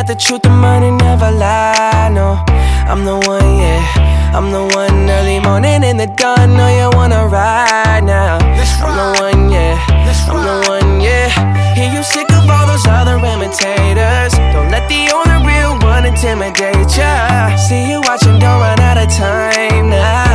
the truth, the money never lie, no. I'm the one, yeah, I'm the one. Early morning in the dawn, know you wanna ride now. I'm the one, yeah, I'm the one, yeah. Hear you sick of all those other imitators. Don't let the only real one intimidate ya. See you watching, don't run out of time now.